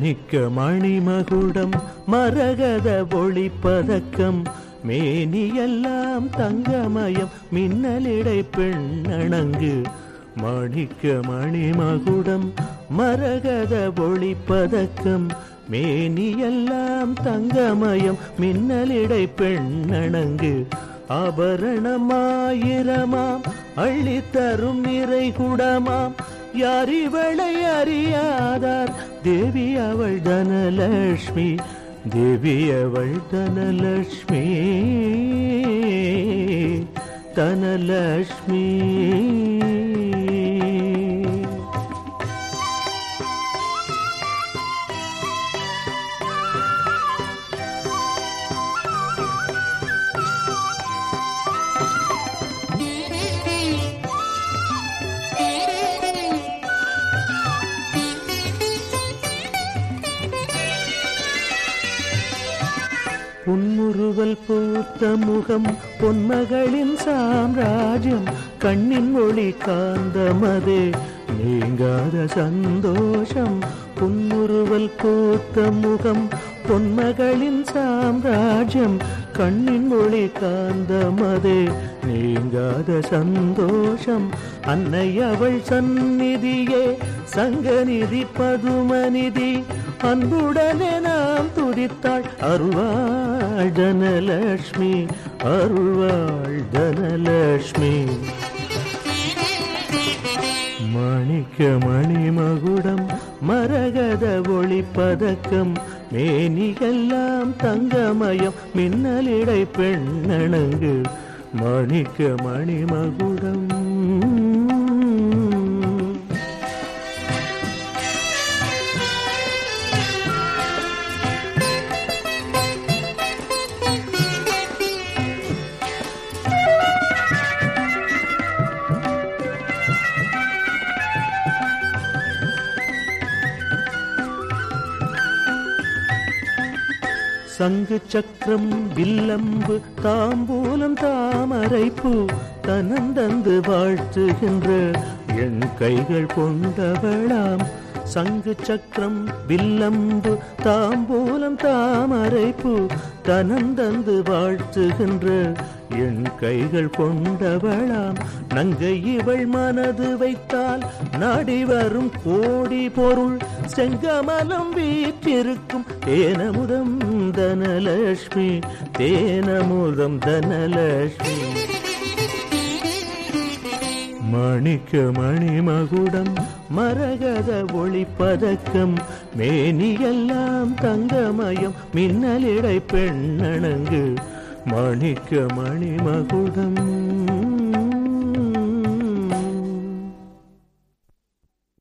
மாணிக்க மணிமகுடம் மரகத ஒளிப்பதக்கம் மேனியெல்லாம் தங்கமயம் மின்னலிடை பெண்ணணங்கு. மாணிக்க மணிமகுடம் மரகத ஒளிப்பதக்கம் மேனியெல்லாம் தங்கமயம் மின்னலிடை பெண்ணணங்கு. ஆபரணமாயிரமாம் அள்ளித்தரும் நிறை குடமாம் யாரிவளை அறியாதார். தேவி அவள் தனலட்சுமி, தேவி அவள் தனலட்சுமி, தனலட்சுமி. புன்முறுவல் பூத்த முகம் பொன்மகளின் சாம்ராஜ்யம் கண்ணின் ஒளி காந்தமதே நீங்காத சந்தோஷம். புன்முறுவல் பூத்த முகம் பொன்மகளின் சாம்ராஜ்யம் கண்ணின் ஒளி காந்தமதே நீங்காத சந்தோஷம். அன்னை அவள் சந்நிதியே சங்கநிதி பதுமநிதி அன்புடனே நாம் துதித்தாள். அருள்வாள் தனலட்சுமி, அருள்வாள் தனலட்சுமி. மாணிக்க மணிமகுடம் மரகத ஒளிப்பதக்கம் மேனியெல்லாம் தங்கமயம் மின்னலிடை பெண்ணணங்கு. மாணிக்க மணிமகுடம். சங்கு சக்கரம் வில்லம்பு தாம்பூலம் தாமரைப்பூ தனந்தந்து வாழ்த்துகின்ற என் கைகள் கொண்டவளாம். சங்கு சக்கரம் வில்லம்பு தாம்பூலம் தாமரைப்பூ தனந்தந்து வாழ்த்துகின்ற என் கைகள் கொண்டவளாம். நங்கை இவள் மனது வைத்தால் நாடி வரும் கோடி பொருள் செங்கமலம் வீற்றிருக்கும். தேனமுதம் தனலட்சுமி, தேனமுதம் தனலட்சுமி. மாணிக்க மணிமகுடம் மரகத ஒளிப்பதக்கம் மேனியெல்லாம் தங்கமயம் மின்னலிடை பெண்ணணங்கு. மாணிக்க மணிமகுடம்.